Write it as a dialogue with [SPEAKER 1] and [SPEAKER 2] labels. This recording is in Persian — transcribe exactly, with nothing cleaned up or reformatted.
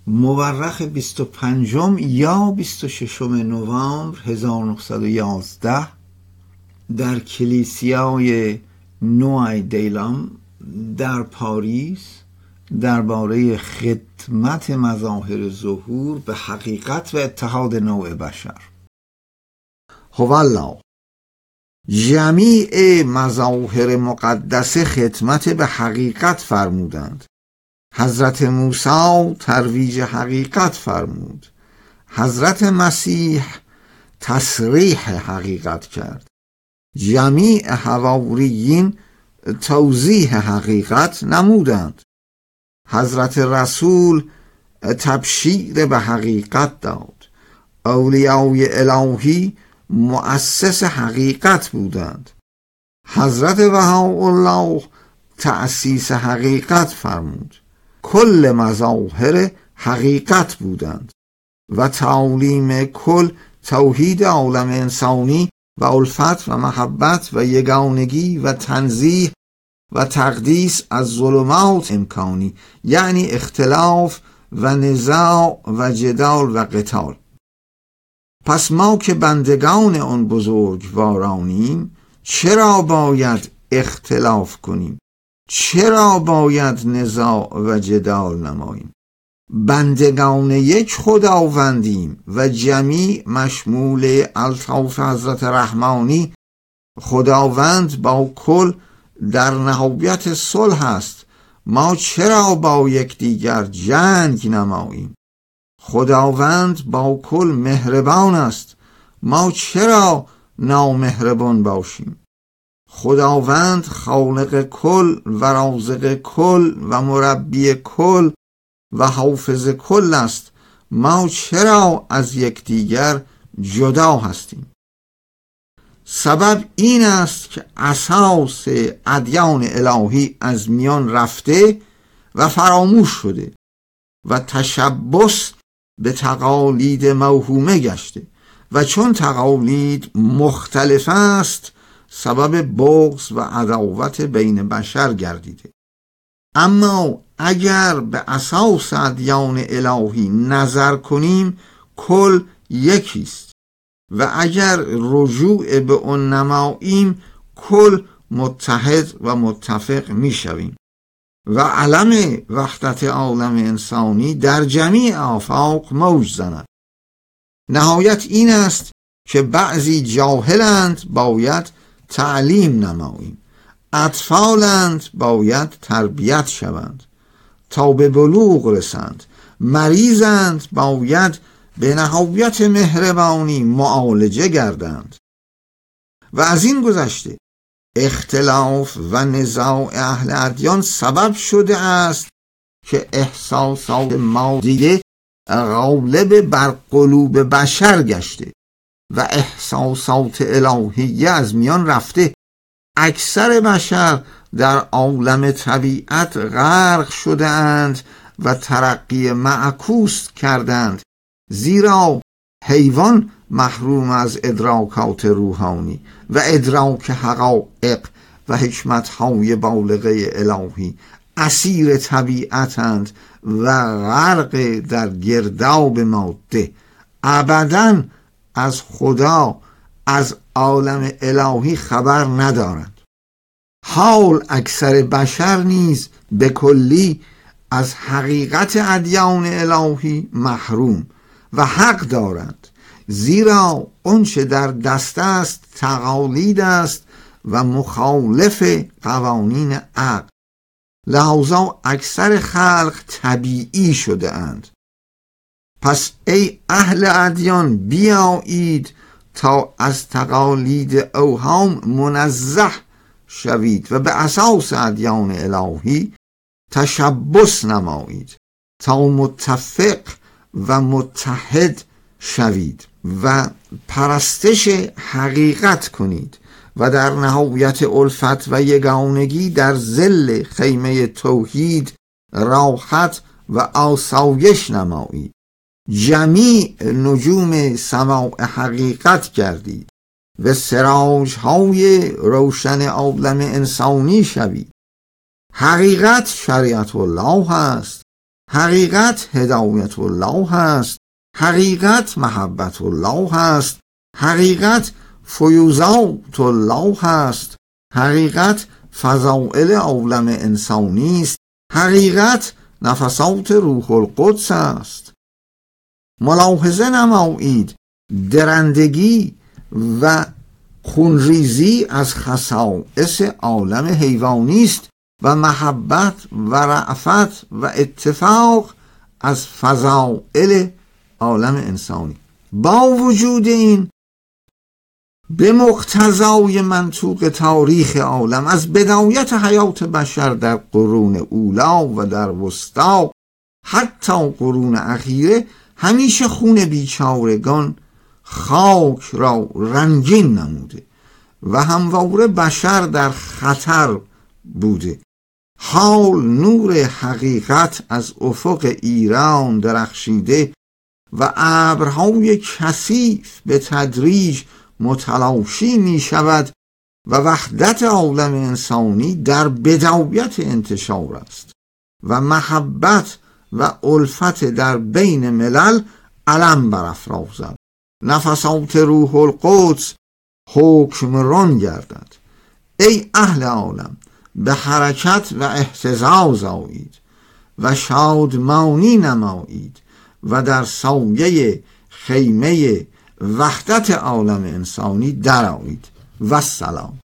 [SPEAKER 1] مورخ بیست و پنجم یا بیست و ششم نوامبر هزار و نهصد و یازده در کلیسیای نوای دیلام در پاریس درباره خدمت مظاهر ظهور به حقیقت و اتحاد نوع بشر. هوالله جمیع مظاهر مقدسه خدمت به حقیقت فرمودند. حضرت موسی ترویج حقیقت فرمود. حضرت مسیح تصریح حقیقت کرد. جمیع حواریین توضیح حقیقت نمودند. حضرت رسول تبشیر به حقیقت داد. اولیای الهی مؤسس حقیقت بودند. حضرت بهاءالله تأسیس حقیقت فرمود. کل مظاهر حقیقت بودند و تعلیم کل توحید عالم انسانی و الفت و محبت و یگانگی و تنزیه و تقدیس از ظلمات امکانی، یعنی اختلاف و نزاع و جدال و قتال. پس ما که بندگان آن بزرگوارانیم چرا باید اختلاف کنیم؟ چرا باید نزاع و جدال نماییم؟ بندگان یک خداوندیم و جمیع مشمول الطاف حضرت رحمانی. خداوند با کل در نهایت صلح است. ما چرا با یکدیگر جنگ نماییم؟ خداوند با کل مهربان است. ما چرا نامهربان باشیم؟ خداوند خالق کل و رازق کل و مربی کل و حافظ کل است. ما چرا از یکدیگر جدا هستیم؟ سبب این است که اساس ادیان الهی از میان رفته و فراموش شده و تشبث به تقالید موهومه گشته و چون تقالید مختلف است سبب بغض و عداوت بین بشر گردیده. اما اگر به اساس ادیان الهی نظر کنیم کل یکیست و اگر رجوع به آن نماییم کل متحد و متفق می شویم و علم وحدت عالم انسانی در جمیع آفاق موج زند. نهایت این است که بعضی جاهلند باید تعلیم نماییم، اطفالند باید تربیت شوند تا به بلوغ رسند، مریضند باید به نهایت مهربانی معالجه گردند. و از این گذشته اختلاف و نزاع اهل ادیان سبب شده است که احساسات مادیه غالب بر قلوب بشر گشته و احساسات الهیه از میان رفته. اکثر بشر در عالم طبیعت غرق شده اند و ترقی معکوس کردند، زیرا حیوان محروم از ادراکات روحانی و ادراک حقایق و حکمت‌های بالغه الهی، اسیر طبیعتند و غرق در گرداب ماده. ابداً از خدا، از عالم الهی خبر ندارند. حال اکثر بشر نیز به کلی از حقیقت ادیان الهی محروم و حق دارند، زیرا آنچه در دست است تقالید است و مخالف قوانین عقل. لذا اکثر خلق طبیعی شده اند. پس ای اهل ادیان بیایید تا از تقالید اوهام منزه شوید و به اساس ادیان الهی تشبث نمایید تا متفق و متحد شوید و پرستش حقیقت کنید و در نهایت الفت و یگانگی در ظل خیمه توحید راحت و آسایش نمایید. جمیع نجوم سماع حقیقت گردید و سراج‌های روشن عالم انسانی شوید. حقیقت شریعت الله است حقیقت هدایت الله است، حقیقت محبت الله است، حقیقت فیوضات الله است، حقیقت فضائل عالم انسانی است، حقیقت نفسات روح القدس است. ملاحظه نمایید درندگی و خونریزی از خصائص عالم حیوانی است و محبت و رأفت و اتفاق از فضائل عالم انسانی. با وجود این، به مقتضای منطوق تاریخ عالم از بدایت حیات بشر در قرون اولا و در وسطا حتی قرون اخیره، همیشه خون بیچارگان خاک را رنگین نموده و همواره بشر در خطر بوده. حال نور حقیقت از افق ایران درخشیده و ابرهای کثیف به تدریج متلاشی می شود و وحدت عالم انسانی در بدایت انتشار است و محبت و الفت در بین ملل علم برافرازد. نفسات روح القدس حکمران گردد. ای اهل عالم، به حرکت و اهتزاز آیید و شادمانی نمایید و در سایه خیمه وحدت عالم انسانی درآیید. و السلام.